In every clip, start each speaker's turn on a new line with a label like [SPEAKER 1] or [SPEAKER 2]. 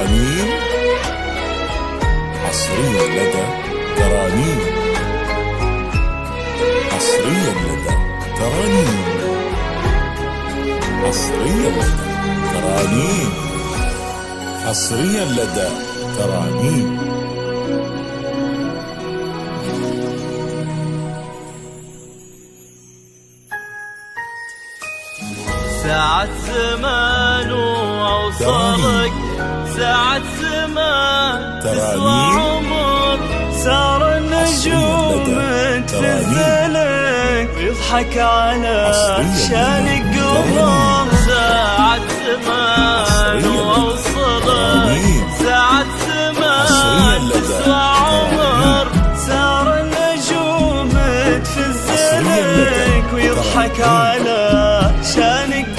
[SPEAKER 1] ترانيم حصريا لدى ترانيم. حصريا لدى ترانيم. حصريا لدى ترانيم. حصريا لدى ترانيم.
[SPEAKER 2] ساعة زمان وأوصلك، ساعة زمان تسوى عمر، صار النجوم تنزلك ويضحك على شانك قمر. ساعة زمان وأوصلك، ساعة زمان تسوى عمر، صار النجوم تفزلك ويضحك على شانك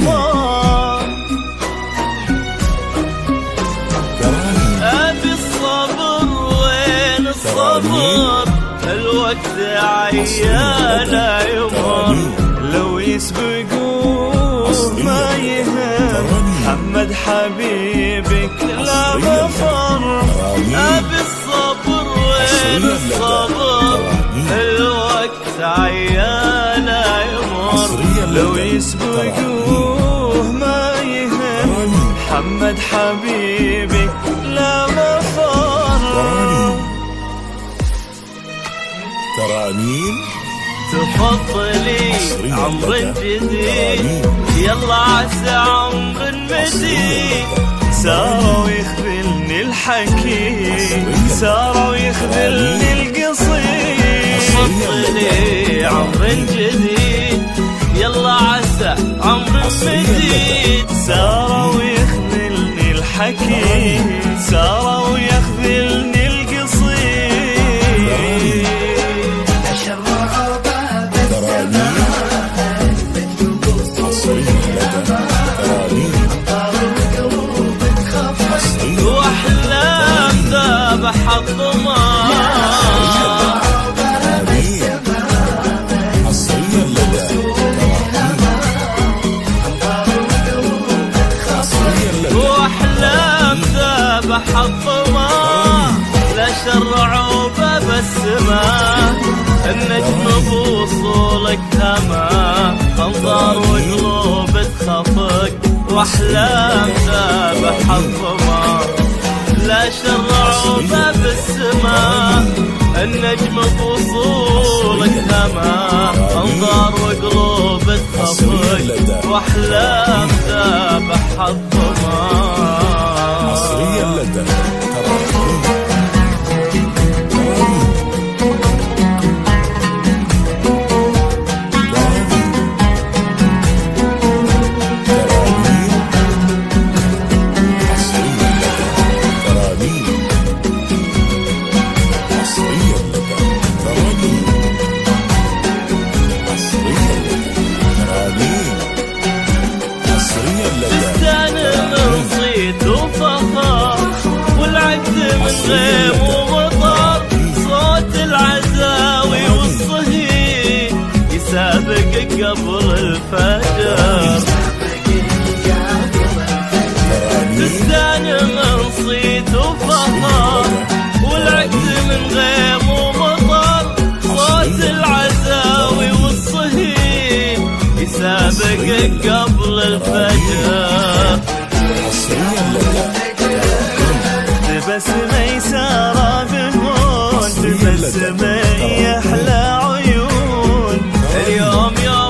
[SPEAKER 2] أبي الصبر وين الصبر، الوقت عيانا يمر، لو يسبقوه ما يهم، محمد حبيبك لا مفر. أبي الصبر وين الصبر، الوقت عيانا يمر، لو يسبقوه ما يهم، محمد حبيبي لا مفر.
[SPEAKER 1] ترانيم
[SPEAKER 2] تفضلي عمر جديد، يلا عسى عمر مديد، ساروا يخذلني الحكي، ساروا يخذلني القصيد. تفضلي عمر جديد، يلا عسى عمر مديد، ساروا يخذلني الحكي، ساروا يخذلني القصيد. واحلام ذابح الضمان، حطمه لا شرعوا باب السماء، النجم بوصولك هما، انظار وقلوب تخفق، واحلام ذابح حطمه لا شرعوا باب السماء، النجم بوصولك هما، انظار وقلوب تخفق، واحلام ذابح حطمه.
[SPEAKER 1] حصريا لدى
[SPEAKER 2] غيم ومطر، صوت العزاوي والصهيل يسابق قبل الفجر، تستان من صيت وفخر، والعقد من غيم ومطر، صوت العزاوي والصهيل يسابق قبل الفجر.
[SPEAKER 3] تبسمة يسارى بهون، تبسمة يحلى عيون،
[SPEAKER 2] اليوم يوم